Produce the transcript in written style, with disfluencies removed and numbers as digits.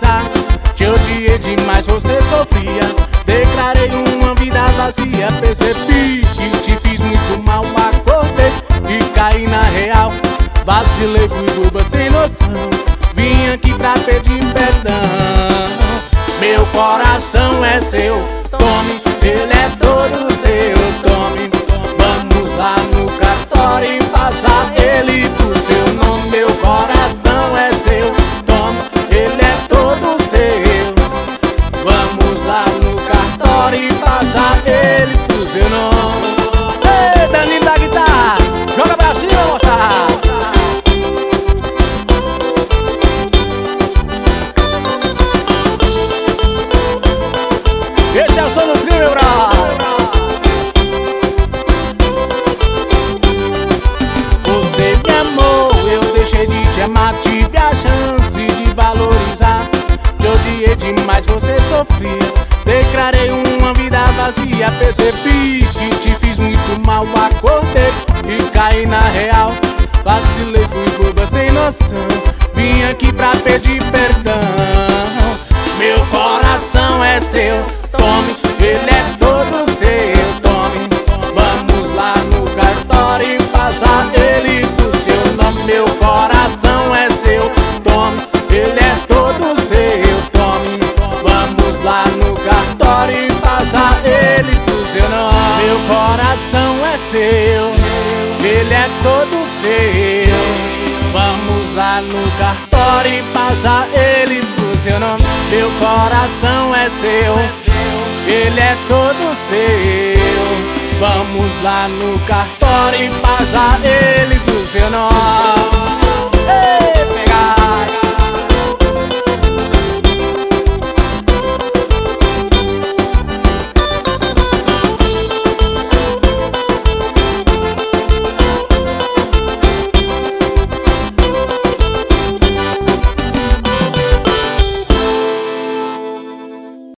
valorizar. Te odiei demais, você sofria. Declarei uma vida vazia. Percebi que te fiz muito mal. Acordei e caí na real. Vacilei, fui boba sem noção. Vim aqui pra pedir perdão. Meu coração é seu, tome, ele é todo seu, tome. Vamos lá no cartório e passar ele pro seu nome. Meu coração é seu, tome, ele é todo seu. Vamos lá no cartório e passar ele pro seu nome. Ei, Danilo da guitarra, joga pra cima, moçada. Esse é o som do trio, meu brother. Você me amou, eu deixei de te amar. Tive a chance de valorizar. Te odiei demais, você sofria. Declarei uma vida vazia. Percebi que te fiz muito mal. Acordei e caí na real. Vacilei, fui boba sem noção. Vim aqui pra pedir perdão. Meu coração é seu, tome, ele é todo seu, tome. Vamos lá no cartório e passar ele pro seu nome. Meu coração é seu, tome, ele é todo seu, tome. Vamos lá no cartório e passar ele pro seu nome. Meu coração é seu, ele é todo seu. Vamos lá no cartório e passar ele pro seu nome. Meu coração é seu, ele é todo seu. Vamos lá no cartório e passar ele pro seu nome. Ei!